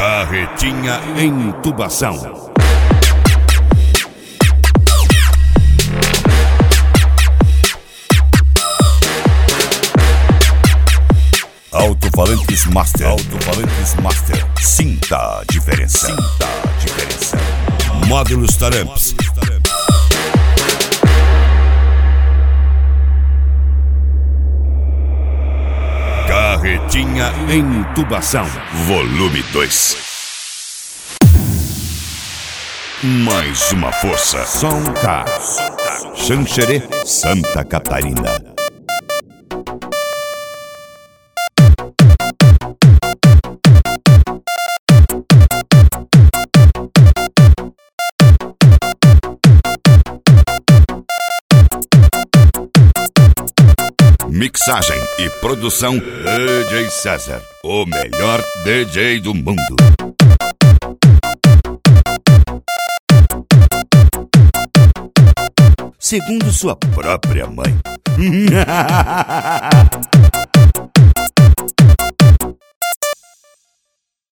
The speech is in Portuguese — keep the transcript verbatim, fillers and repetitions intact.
Carretinha em Tubação. Alto-falantes Master. Alto-falantes Master. Sinta a diferença. Sinta a diferença. Módulos Taramps. Carretinha em Tubação. Volume dois. Mais uma força. Sonta. Xanxerê, Santa Catarina. Mixagem e produção D J César, o melhor D J do mundo. Segundo sua própria mãe.